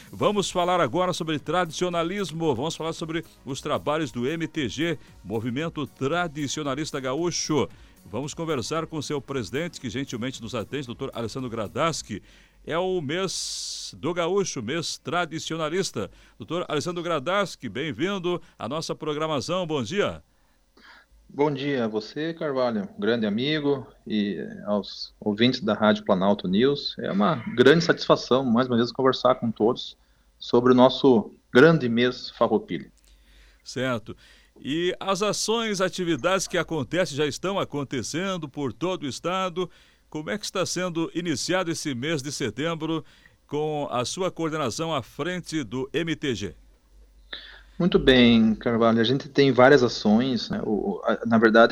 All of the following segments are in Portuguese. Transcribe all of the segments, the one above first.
Vamos falar agora sobre tradicionalismo, vamos falar sobre os trabalhos do MTG, Movimento Tradicionalista Gaúcho. Vamos conversar com seu presidente, que gentilmente nos atende, Dr. Alessandro Gradaski. É o mês do gaúcho, mês tradicionalista. Dr. Alessandro Gradaski, bem-vindo à nossa programação, bom dia. Bom dia a você, Carvalho, grande amigo, e aos ouvintes da Rádio Planalto News. É uma grande satisfação, mais uma vez, conversar com todos sobre o nosso grande mês Farroupilha. Certo. E as ações, atividades que acontecem, já estão acontecendo por todo o estado. Como é que está sendo iniciado esse mês de setembro com a sua coordenação à frente do MTG? Muito bem, Carvalho. A gente tem várias ações, né? Na verdade,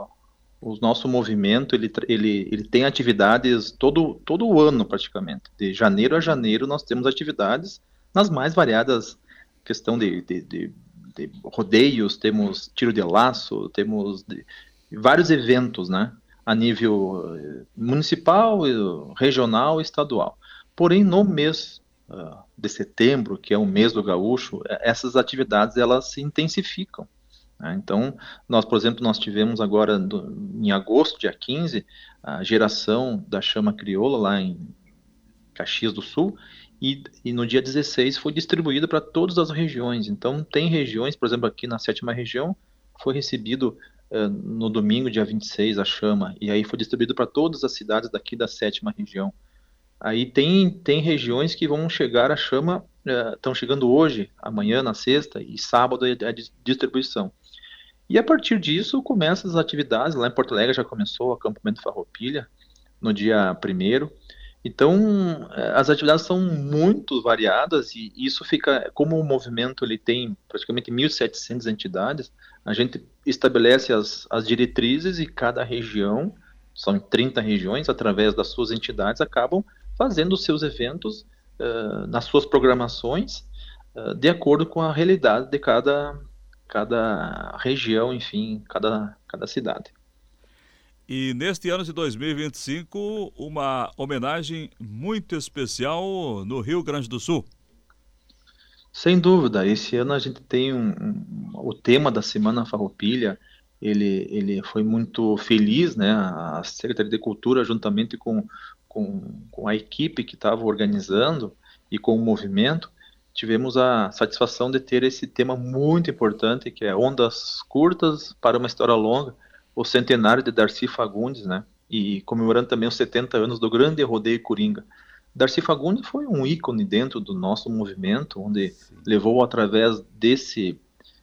o nosso movimento ele tem atividades todo o ano praticamente. De janeiro a janeiro nós temos atividades nas mais variadas questão de rodeios, temos tiro de laço, temos vários eventos, né? A nível municipal, regional e estadual. Porém, no mês de setembro, que é o mês do gaúcho, essas atividades elas se intensificam. Né? Então, por exemplo, nós tivemos agora, em agosto, dia 15, a geração da chama crioula lá em Caxias do Sul, e no dia 16 foi distribuída para todas as regiões. Então, tem regiões, por exemplo, aqui na 7ª região, foi recebido no domingo, dia 26, a chama, e aí foi distribuído para todas as cidades daqui da 7ª região. Aí tem regiões que vão chegar a chama, estão chegando hoje, amanhã, na sexta, e sábado a distribuição. E a partir disso, começam as atividades. Lá em Porto Alegre já começou o acampamento Farroupilha, no dia 1º. Então, as atividades são muito variadas e isso fica, como o movimento ele tem praticamente 1.700 entidades, a gente estabelece as diretrizes e cada região, são 30 regiões, através das suas entidades, acabam fazendo os seus eventos nas suas programações, de acordo com a realidade de cada região, enfim, cada cidade. E neste ano de 2025, uma homenagem muito especial no Rio Grande do Sul. Sem dúvida, esse ano a gente tem o tema da Semana Farroupilha, ele foi muito feliz, né? A Secretaria de Cultura, juntamente com a equipe que estava organizando e com o movimento, tivemos a satisfação de ter esse tema muito importante, que é Ondas Curtas para uma História Longa, o centenário de Darcy Fagundes, né? E comemorando também os 70 anos do grande rodeio Coringa. Darcy Fagundes foi um ícone dentro do nosso movimento, onde levou através desse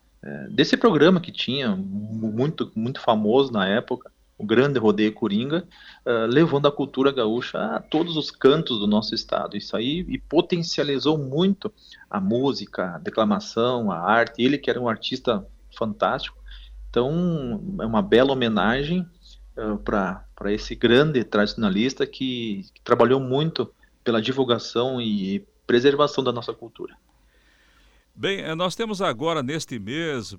programa que tinha, muito, muito famoso na época, o grande rodeio Coringa, levando a cultura gaúcha a todos os cantos do nosso estado. Isso aí e potencializou muito a música, a declamação, a arte. Ele que era um artista fantástico. Então, é uma bela homenagem para esse grande tradicionalista que trabalhou muito pela divulgação e preservação da nossa cultura. Bem, nós temos agora, neste mês,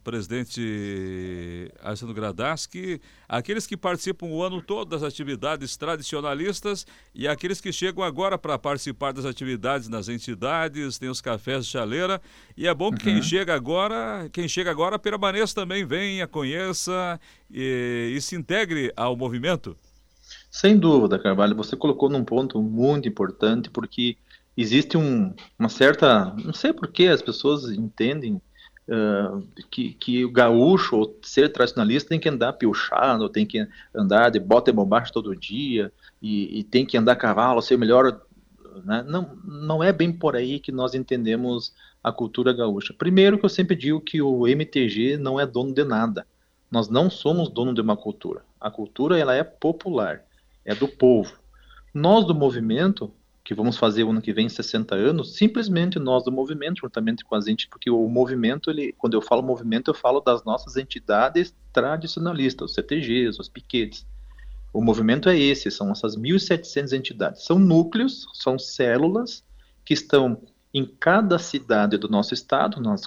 presidente Alessandro Gradaski, aqueles que participam o ano todo das atividades tradicionalistas e aqueles que chegam agora para participar das atividades nas entidades, tem os cafés de chaleira, e é bom que quem chega agora permaneça também, venha, conheça e se integre ao movimento. Sem dúvida, Carvalho, você colocou num ponto muito importante, porque existe uma certa, não sei por que as pessoas entendem que o gaúcho, ou ser tradicionalista, tem que andar piochado, tem que andar de bota e bombacha todo dia, e tem que andar a cavalo, ser melhor, né? Não é bem por aí que nós entendemos a cultura gaúcha. Primeiro que eu sempre digo que o MTG não é dono de nada. Nós não somos dono de uma cultura. A cultura ela é popular, é do povo. Nós do movimento, que vamos fazer o ano que vem 60 anos, simplesmente nós do movimento, juntamente com as entidades, porque o movimento, quando eu falo movimento, eu falo das nossas entidades tradicionalistas, os CTGs, os piquetes. O movimento é esse, são essas 1.700 entidades. São núcleos, são células que estão em cada cidade do nosso estado, nas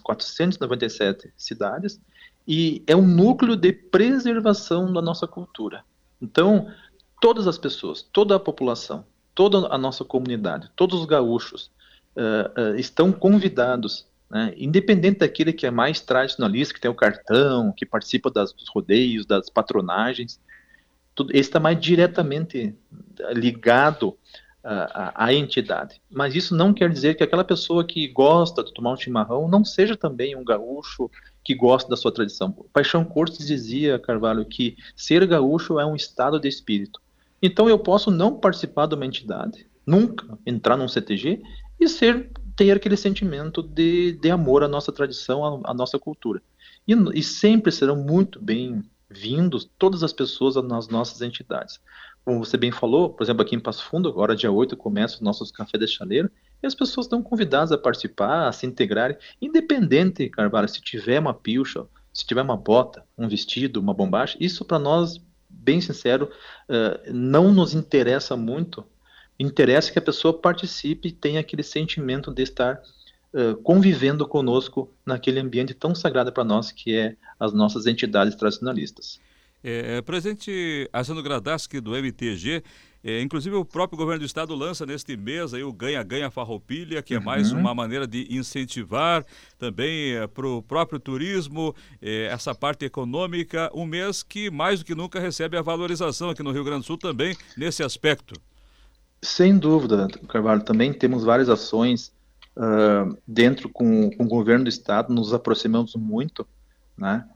497 cidades, e é um núcleo de preservação da nossa cultura. Então, todas as pessoas, toda a população, toda a nossa comunidade, todos os gaúchos estão convidados, né? Independente daquele que é mais tradicionalista, que tem o cartão, que participa dos rodeios, das patronagens, tudo, esse está mais diretamente ligado à entidade. Mas isso não quer dizer que aquela pessoa que gosta de tomar um chimarrão não seja também um gaúcho que gosta da sua tradição. Paixão Cortes dizia, Carvalho, que ser gaúcho é um estado de espírito. Então eu posso não participar de uma entidade, nunca entrar num CTG e ter aquele sentimento de amor à nossa tradição, à nossa cultura. E sempre serão muito bem-vindos todas as pessoas nas nossas entidades. Como você bem falou, por exemplo, aqui em Passo Fundo, agora dia 8 começa os nossos cafés de chaleira, e as pessoas estão convidadas a participar, a se integrarem, independente, Carvalho, se tiver uma pilcha, se tiver uma bota, um vestido, uma bombacha, isso para nós, bem sincero, não nos interessa muito. Interessa que a pessoa participe e tenha aquele sentimento de estar convivendo conosco naquele ambiente tão sagrado para nós que é as nossas entidades tradicionalistas. Presidente Arsênio Gradaschi do MTG, inclusive o próprio governo do estado lança neste mês aí o Ganha-Ganha Farroupilha, que é mais uma maneira de incentivar também para o próprio turismo, essa parte econômica, um mês que mais do que nunca recebe a valorização aqui no Rio Grande do Sul também nesse aspecto. Sem dúvida, Carvalho, também temos várias ações dentro com o governo do estado, nos aproximamos muito, né?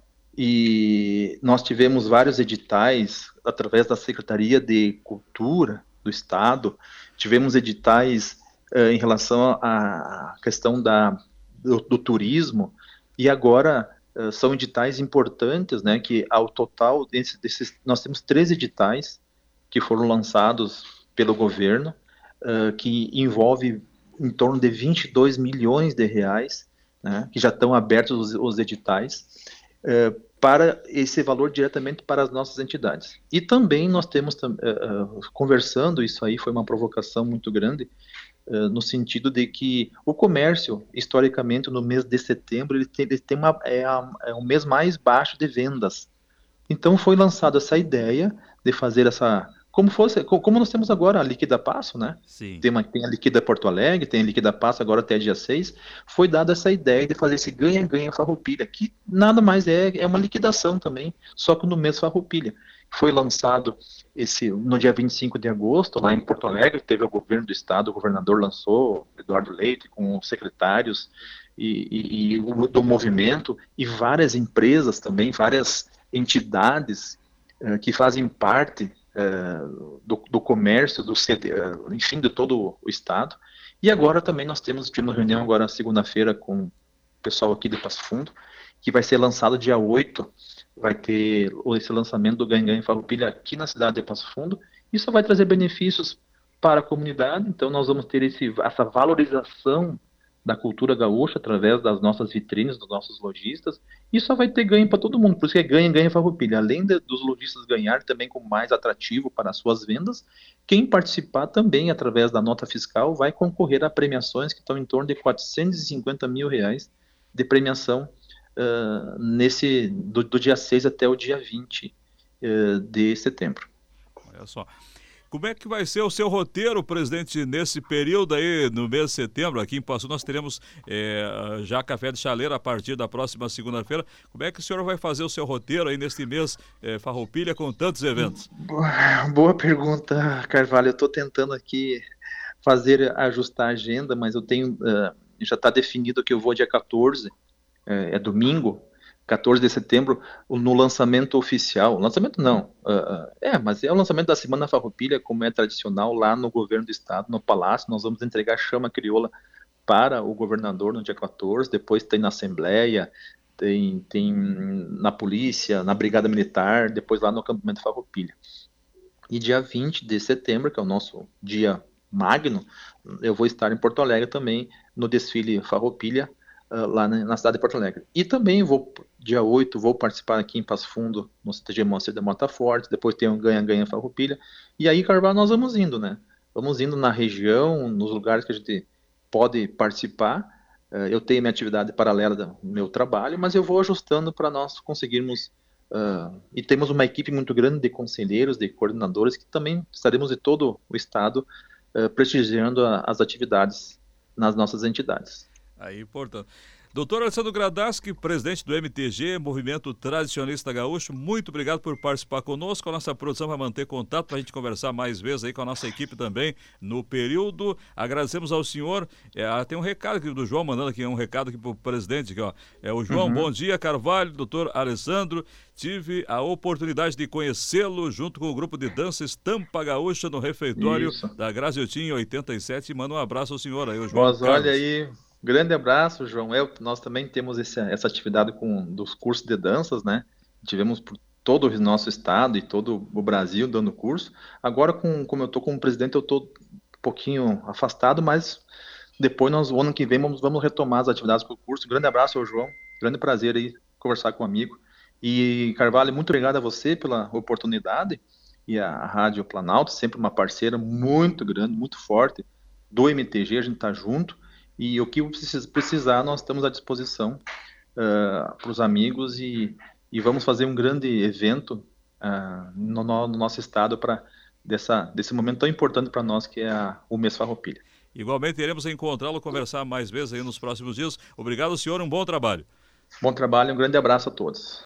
E nós tivemos vários editais através da Secretaria de Cultura do estado, tivemos editais em relação à questão do turismo, e agora são editais importantes, né? Que ao total nós temos 13 editais que foram lançados pelo governo, que envolve em torno de 22 milhões de reais, né, que já estão abertos os editais, para esse valor diretamente para as nossas entidades. E também nós temos, conversando, isso aí foi uma provocação muito grande, no sentido de que o comércio, historicamente, no mês de setembro, ele tem o mês mais baixo de vendas. Então foi lançada essa ideia de fazer como nós temos agora a Liquida Passo, né? Sim. Tem a Liquida Porto Alegre, tem a Liquida Passo agora até dia 6. Foi dada essa ideia de fazer esse ganha-ganha Farroupilha, que nada mais é uma liquidação também, só que no mês Farroupilha. Foi lançado no dia 25 de agosto, lá em Porto Alegre, teve o governo do estado, o governador lançou, Eduardo Leite, com os secretários do movimento, e várias empresas também, várias entidades que fazem parte do comércio, enfim, de todo o estado. E agora também nós tivemos uma reunião agora segunda-feira com o pessoal aqui de Passo Fundo, que vai ser lançado dia 8, vai ter esse lançamento do Ganha-Ganha Farroupilha aqui na cidade de Passo Fundo. Isso vai trazer benefícios para a comunidade, então nós vamos ter essa valorização da cultura gaúcha através das nossas vitrines, dos nossos lojistas, e só vai ter ganho para todo mundo, por isso que é ganha-ganha Farroupilha. Além dos lojistas ganhar também como mais atrativo para as suas vendas, quem participar também através da nota fiscal vai concorrer a premiações que estão em torno de 450 mil reais de premiação do dia 6 até o dia 20 de setembro. Olha só. Como é que vai ser o seu roteiro, presidente, nesse período aí, no mês de setembro? Aqui em Passo nós teremos já café de chaleira a partir da próxima segunda-feira. Como é que o senhor vai fazer o seu roteiro aí neste mês Farroupilha com tantos eventos? Boa pergunta, Carvalho. Eu estou tentando aqui ajustar a agenda, mas eu tenho, já está definido que eu vou dia 14, é domingo, 14 de setembro, no lançamento oficial. Lançamento não, mas é o lançamento da Semana Farroupilha, como é tradicional, lá no governo do estado, no Palácio. Nós vamos entregar chama crioula para o governador no dia 14, depois tem na Assembleia, tem na polícia, na Brigada Militar, depois lá no acampamento Farroupilha. E dia 20 de setembro, que é o nosso dia magno, eu vou estar em Porto Alegre também, no desfile Farroupilha, lá na cidade de Porto Alegre. E também dia 8, vou participar aqui em Passo Fundo, no CTG Moacir da Mota Forte, depois tem o Ganha-Ganha Farroupilha, e aí, Carvalho, nós vamos indo, né? Vamos indo na região, nos lugares que a gente pode participar. Eu tenho minha atividade paralela do meu trabalho, mas eu vou ajustando para nós conseguirmos, e temos uma equipe muito grande de conselheiros, de coordenadores, que também estaremos de todo o estado prestigiando as atividades nas nossas entidades. Aí, portanto. Doutor Alessandro Gradaschi, presidente do MTG, Movimento Tradicionalista Gaúcho, muito obrigado por participar conosco. A nossa produção vai manter contato para a gente conversar mais vezes aí com a nossa equipe também no período. Agradecemos ao senhor. Tem um recado aqui do João, mandando aqui um recado aqui para o presidente. Aqui, ó. O João, Bom dia, Carvalho, doutor Alessandro. Tive a oportunidade de conhecê-lo junto com o grupo de dança Estampa Gaúcha no refeitório da Graziotin em 87. Manda um abraço ao senhor aí, o João. Mas olha aí. Grande abraço, João. Nós também temos essa atividade dos cursos de danças, né? Tivemos por todo o nosso estado e todo o Brasil dando curso. Agora, como eu estou como presidente, eu estou um pouquinho afastado, mas depois, o ano que vem, vamos retomar as atividades para o curso. Grande abraço ao João. Grande prazer aí conversar com o amigo. E, Carvalho, muito obrigado a você pela oportunidade. E a Rádio Planalto, sempre uma parceira muito grande, muito forte do MTG, a gente está junto. E o que precisar, nós estamos à disposição para os amigos e vamos fazer um grande evento no nosso estado desse momento tão importante para nós que é o mês Farroupilha. Igualmente iremos encontrá-lo, conversar mais vezes aí nos próximos dias. Obrigado, senhor, um bom trabalho. Bom trabalho, um grande abraço a todos.